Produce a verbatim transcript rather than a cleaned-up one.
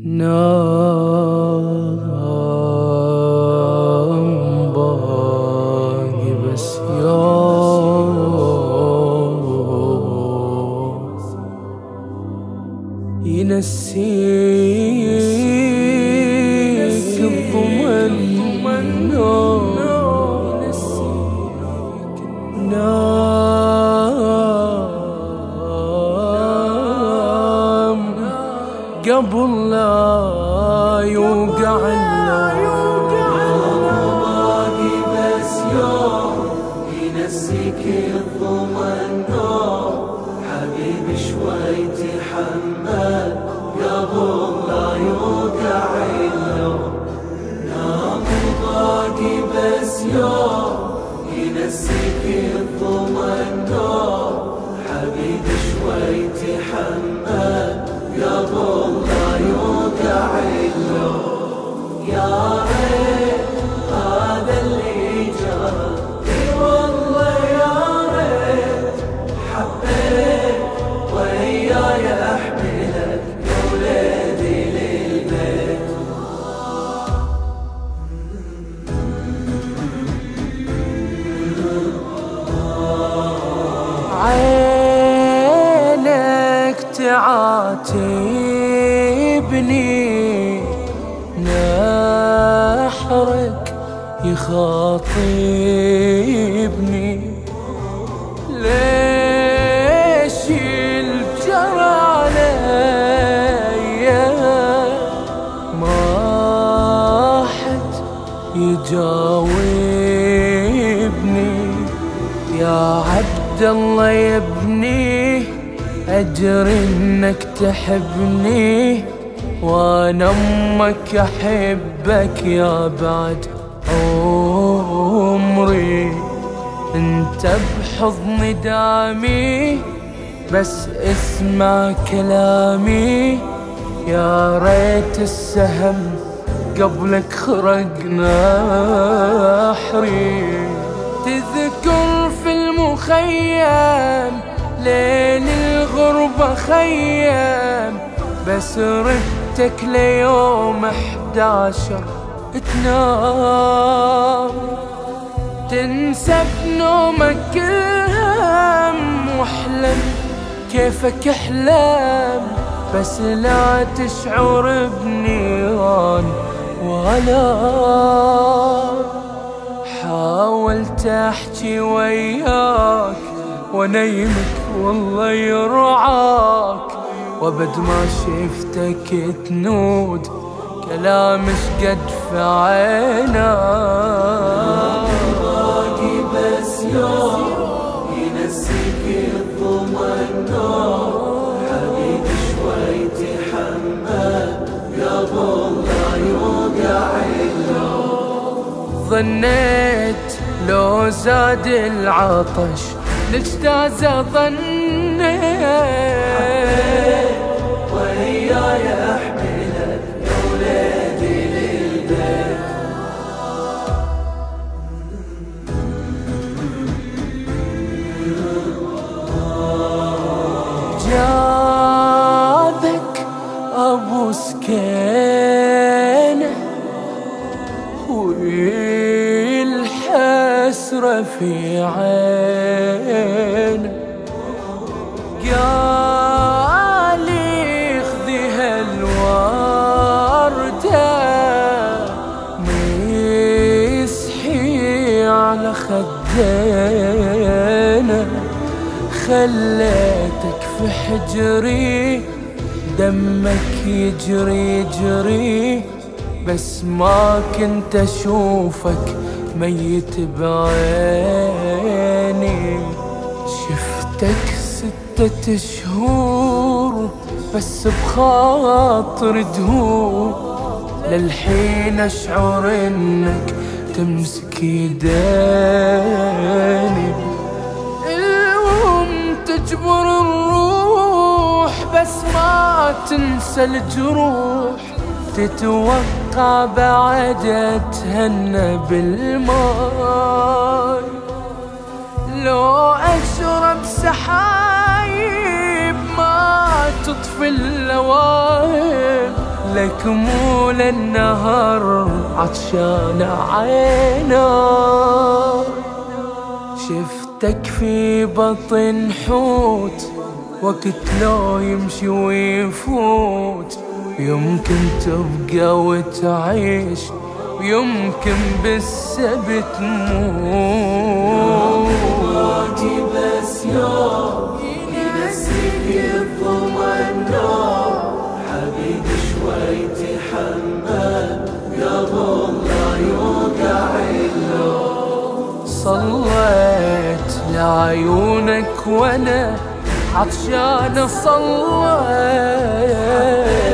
نام باقي بس يوم ينسيك الضمن. نام قبل لا يوقع النوم. باقي بس يوم ينسيك الضمن نوم. حبيبي شوي تحمل قبل لا يوقع النوم. نام باقي بس يوم ينسيك الضمن نوم. حبيبي شوي تحمل قبل لا يوقع اللوم. يا ريت هذا اللي جرى، اي والله يا ريت حبيت وياي احملك يا ولادي للبيت. عينك تعاتبني، نحرك يخاطبني، ليش الجرى عليا ما حد يجاوبني. يا عبد الله يا ابني أجري إنك تحبني، وأنا أمك أحبك يا بعد عمري. أنت بحضني دامي بس اسمع كلامي، يا ريت السهم قبلك خرق نحري. تذكر في المخيم ليل الغربة خيم، بس ردتك ليوم احداشر تنام. تنسى بنومك كل هم واحلم كيفك احلام، بس لا تشعر بنيران ولا. حاولت احكي وياك ونيمك والله يرعاك، وابد ما شفتك تنود كلام شقد في عيناك. باقي بس يوم ينسيك الضمن نوم. حبيبي شوي تحمل قبل لا يوقع اللوم. ظنيت لو زاد العطش نجتاز ظنيت، وياي احملك يا ولادي للبيت. جابك ابو سكينة والحسرة في عينه، قال لي خذي هالوردة مسحي على خدينا. خليتك في حجري دمك يجري يجري، بس ما كنت اشوفك ميت بعيني. شفتك ستة شهور بس بخاطر دهور، للحين اشعر انك تمسك يديني. الهم تجبر الروح بس ما تنسى الجروح، تتوقع بعد اتهنى بالماي. لو اشرب سحايب ما تطفي اللواهب، لك مو للنهر عطشان عينا. شفتك في بطن حوت وقت لو يمشي ويفوت، يمكن تبقى وتعيش ويمكن بالسبت تموت. بس يوم ينسيك الظما النوم، حبيبي شوي تحمل قبل لا يوقع اللوم. صليت لعيونك وانا عطشان صليت،